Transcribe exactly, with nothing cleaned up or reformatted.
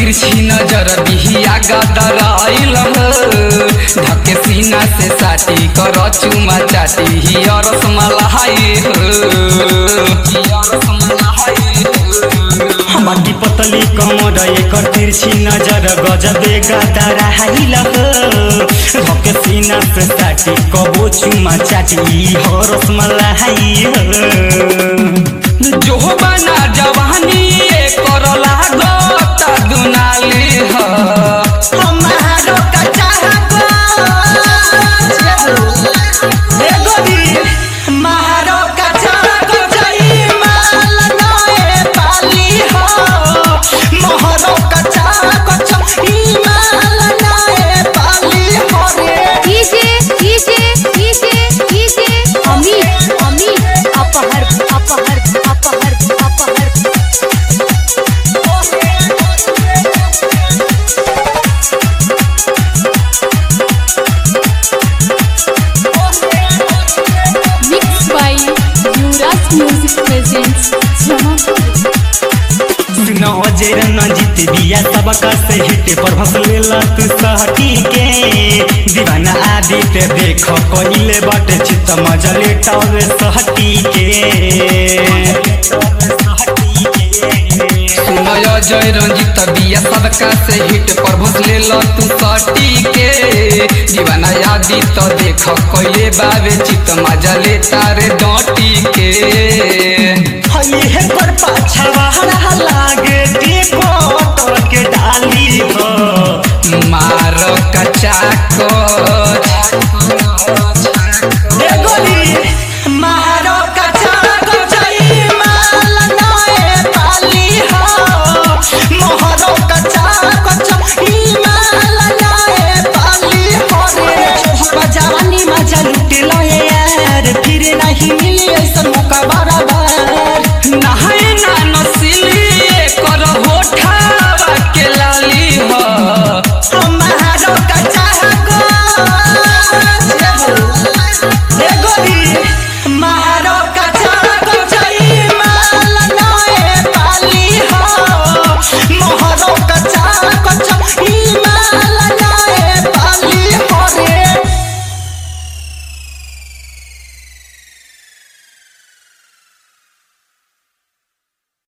तिरछी नजर बिहिया गदराइल धके सीना से साटी कर चुमा चाटी हिया रसमलाई हमारी पतली कमर एकर तिरछी नजर गजबे गदराइल धके सीना से साटी कबो चुमा चाटी हो रसमलाई जो बना जवानी कर लागत दुनाली हमारो कच्चा मारो कच्चा कचाई माल नए पाली हो मोहरो कच्चा कचाई माल नए पाली हो रे डीजे डीजे डीजे डीजे अमीर अमीर अपहर अपहर अपहर अपहर mix by Yuvraj music presents Jamapur सुनो जेर न जीत बिया सबका से हिट पर भसले लत सहटी के दीवाना आदित देख कहिले बट चित मजले टावे सहटी के सुनय जय रंजित बिया सबका से हिट पर भोसले तू सटी के दीवाना यादी तो देख कइले बाबे चित मजले तारे डटी के हई है पर पाछवा लागे देखो तो के डाली हो मार कच्चा कोच ए गोली मारो कच्चा कचाई माल नए पाली हो मोहरो कच्चा कचाई माल नए पाली हो रे जवानी मजा लुट लो यार फिर नहीं मिली ऐसा मौका बार